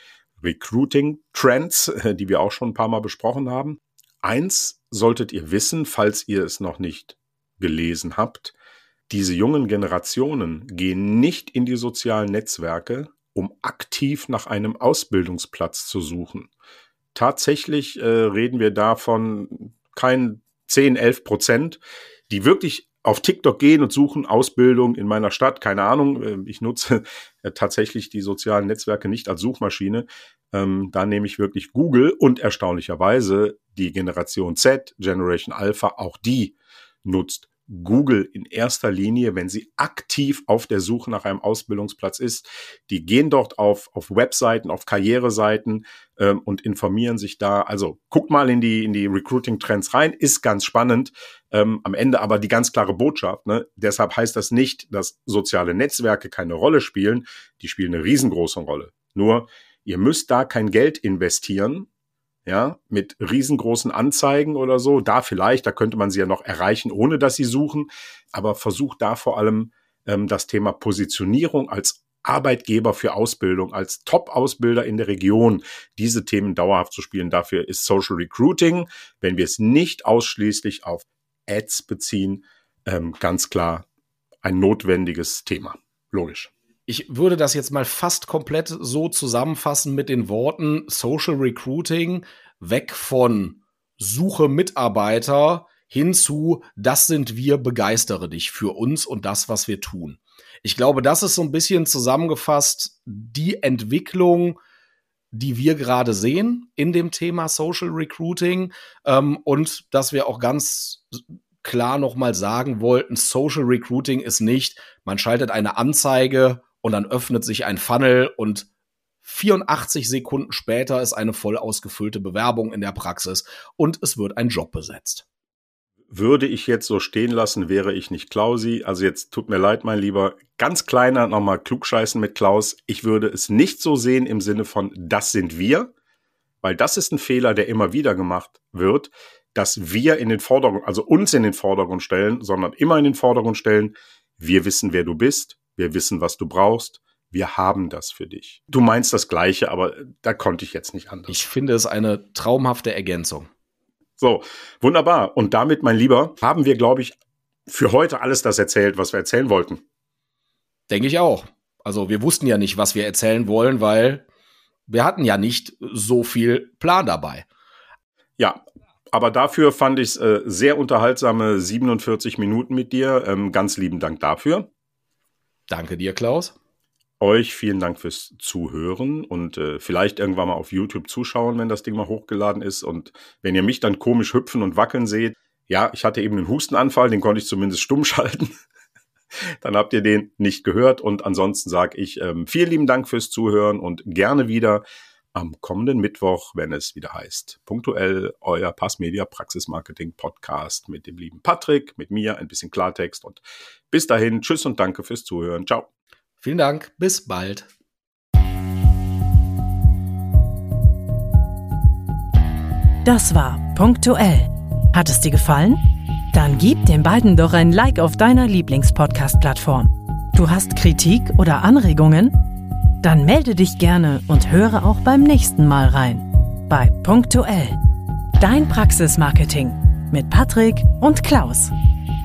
Recruiting-Trends, die wir auch schon ein paar Mal besprochen haben. Eins solltet ihr wissen, falls ihr es noch nicht gelesen habt. Diese jungen Generationen gehen nicht in die sozialen Netzwerke, um aktiv nach einem Ausbildungsplatz zu suchen. Tatsächlich reden wir davon kein 10-11%, die wirklich auf TikTok gehen und suchen Ausbildung in meiner Stadt. Keine Ahnung, ich nutze tatsächlich die sozialen Netzwerke nicht als Suchmaschine. Da nehme ich wirklich Google und erstaunlicherweise die Generation Z, Generation Alpha, auch die nutzt Google in erster Linie, wenn sie aktiv auf der Suche nach einem Ausbildungsplatz ist. Die gehen dort auf Webseiten, auf Karriereseiten und informieren sich da. Also guckt mal in die Recruiting-Trends rein, ist ganz spannend. Am Ende aber die ganz klare Botschaft, ne? Deshalb heißt das nicht, dass soziale Netzwerke keine Rolle spielen. Die spielen eine riesengroße Rolle. Nur, ihr müsst da kein Geld investieren, ja, mit riesengroßen Anzeigen oder so, da könnte man sie ja noch erreichen, ohne dass sie suchen, aber versucht da vor allem das Thema Positionierung als Arbeitgeber für Ausbildung, als Top-Ausbilder in der Region, diese Themen dauerhaft zu spielen. Dafür ist Social Recruiting, wenn wir es nicht ausschließlich auf Ads beziehen, ganz klar ein notwendiges Thema. Logisch. Ich würde das jetzt mal fast komplett so zusammenfassen mit den Worten Social Recruiting, weg von Suche Mitarbeiter hin zu das sind wir, begeistere dich für uns und das, was wir tun. Ich glaube, das ist so ein bisschen zusammengefasst die Entwicklung, die wir gerade sehen in dem Thema Social Recruiting und dass wir auch ganz klar nochmal sagen wollten, Social Recruiting ist nicht, man schaltet eine Anzeige und dann öffnet sich ein Funnel und 84 Sekunden später ist eine voll ausgefüllte Bewerbung in der Praxis und es wird ein Job besetzt. Würde ich jetzt so stehen lassen, wäre ich nicht Klausi. Also jetzt tut mir leid, mein Lieber. Ganz kleiner nochmal Klugscheißen mit Klaus. Ich würde es nicht so sehen im Sinne von, das sind wir, weil das ist ein Fehler, der immer wieder gemacht wird, dass wir in den Vordergrund, also uns in den Vordergrund stellen, sondern immer in den Vordergrund stellen, wir wissen, wer du bist. Wir wissen, was du brauchst. Wir haben das für dich. Du meinst das Gleiche, aber da konnte ich jetzt nicht anders. Ich finde es eine traumhafte Ergänzung. So, wunderbar. Und damit, mein Lieber, haben wir, glaube ich, für heute alles das erzählt, was wir erzählen wollten. Denke ich auch. Also wir wussten ja nicht, was wir erzählen wollen, weil wir hatten ja nicht so viel Plan dabei. Ja, aber dafür fand ich es sehr unterhaltsame 47 Minuten mit dir. Ganz lieben Dank dafür. Danke dir, Klaus. Euch vielen Dank fürs Zuhören und vielleicht irgendwann mal auf YouTube zuschauen, wenn das Ding mal hochgeladen ist. Und wenn ihr mich dann komisch hüpfen und wackeln seht, ja, ich hatte eben einen Hustenanfall, den konnte ich zumindest stumm schalten. Dann habt ihr den nicht gehört. Und ansonsten sage ich vielen lieben Dank fürs Zuhören und gerne wieder am kommenden Mittwoch, wenn es wieder heißt, punktuell euer Passmedia Praxismarketing Podcast mit dem lieben Patrick, mit mir, ein bisschen Klartext und bis dahin, tschüss und danke fürs Zuhören. Ciao. Vielen Dank, bis bald. Das war Punktuell. Hat es dir gefallen? Dann gib den beiden doch ein Like auf deiner Lieblingspodcast-Plattform. Du hast Kritik oder Anregungen? Dann melde dich gerne und höre auch beim nächsten Mal rein. Bei Punktuell. Dein Praxismarketing mit Patrick und Klaus.